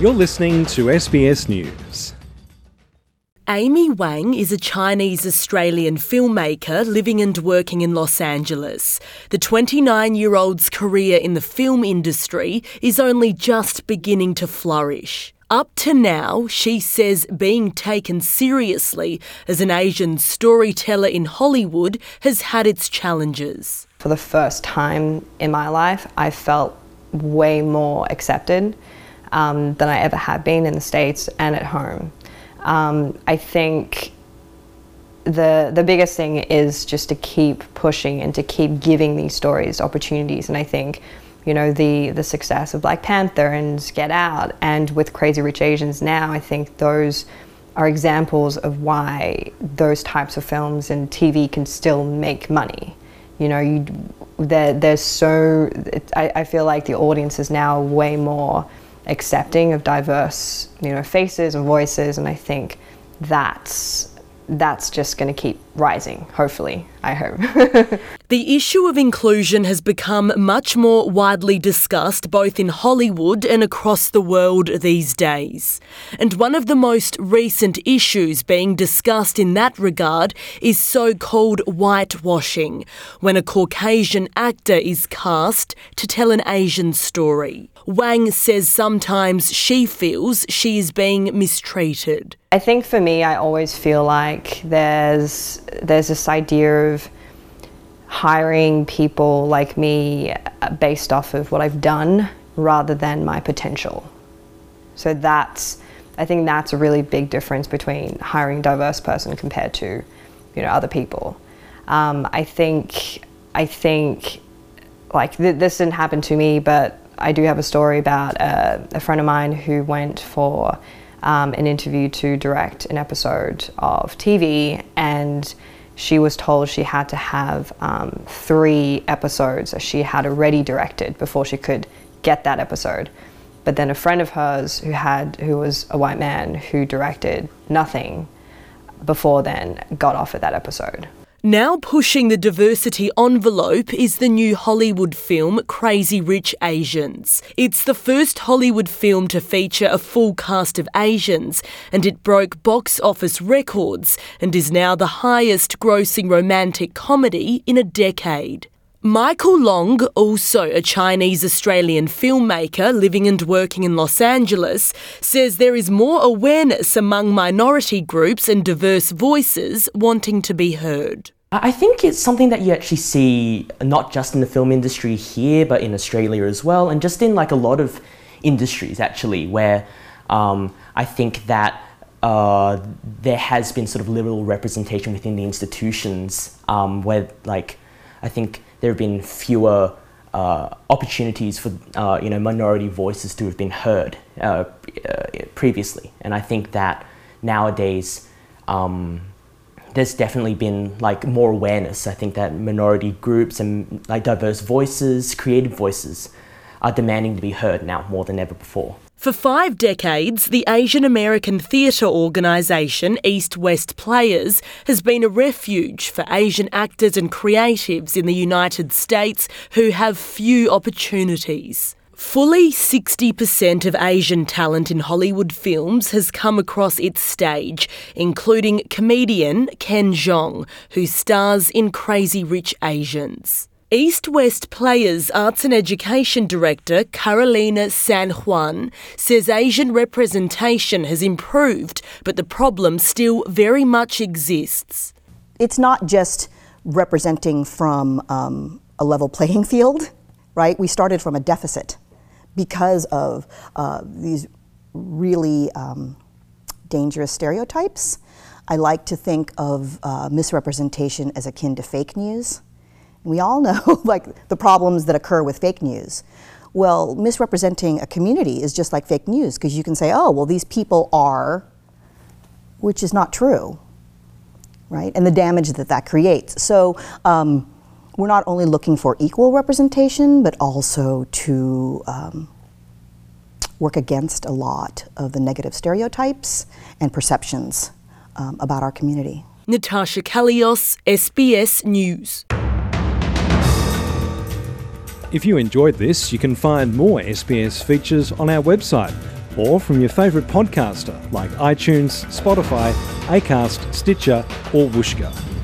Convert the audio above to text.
You're listening to SBS News. Amy Wang is a Chinese-Australian filmmaker living and working in Los Angeles. The 29-year-old's career in the film industry is only just beginning to flourish. Up to now, she says being taken seriously as an Asian storyteller in Hollywood has had its challenges. For the first time in my life, I felt way more accepted than I ever had been in the States and at home. I think the biggest thing is just to keep pushing and to keep giving these stories opportunities. And I think, you know, the success of Black Panther and Get Out and with Crazy Rich Asians now, I think those are examples of why those types of films and TV can still make money. You know, I feel like the audience is now way more accepting of diverse, you know, faces and voices, and I think that's just going to keep rising, hopefully, I hope. The issue of inclusion has become much more widely discussed both in Hollywood and across the world these days. And one of the most recent issues being discussed in that regard is so-called whitewashing, when a Caucasian actor is cast to tell an Asian story. Wang says sometimes she feels she is being mistreated. I think for me, I always feel like there's this idea of hiring people like me based off of what I've done rather than my potential. So I think that's a really big difference between hiring a diverse person compared to, you know, other people. I think like this didn't happen to me, but I do have a story about a friend of mine who went for an interview to direct an episode of TV, and she was told she had to have 3 episodes that she had already directed before she could get that episode. But then a friend of hers who was a white man who directed nothing before then got offered that episode. Now pushing the diversity envelope is the new Hollywood film Crazy Rich Asians. It's the first Hollywood film to feature a full cast of Asians, and it broke box office records and is now the highest grossing romantic comedy in a decade. Michael Long, also a Chinese-Australian filmmaker living and working in Los Angeles, says there is more awareness among minority groups and diverse voices wanting to be heard. I think it's something that you actually see not just in the film industry here, but in Australia as well, and just in like a lot of industries actually, where I think that there has been sort of liberal representation within the institutions, where like I think there have been fewer opportunities for minority voices to have been heard previously, and I think that nowadays there's definitely been like more awareness. I think that minority groups and like diverse voices, creative voices, are demanding to be heard now more than ever before. For 5 decades, the Asian American theatre organisation East West Players has been a refuge for Asian actors and creatives in the United States who have few opportunities. Fully 60% of Asian talent in Hollywood films has come across its stage, including comedian Ken Jeong, who stars in Crazy Rich Asians. East West Players Arts and Education Director Carolina San Juan says Asian representation has improved, but the problem still very much exists. It's not just representing from a level playing field, right? We started from a deficit because of these really dangerous stereotypes. I like to think of misrepresentation as akin to fake news. We all know like the problems that occur with fake news. Well, misrepresenting a community is just like fake news, because you can say, oh, well, these people are, which is not true, right? And the damage that creates. So we're not only looking for equal representation, but also to work against a lot of the negative stereotypes and perceptions about our community. Natasha Kalios, SBS News. If you enjoyed this, you can find more SBS features on our website. or from your favourite podcaster like iTunes, Spotify, Acast, Stitcher or Whooshkaa.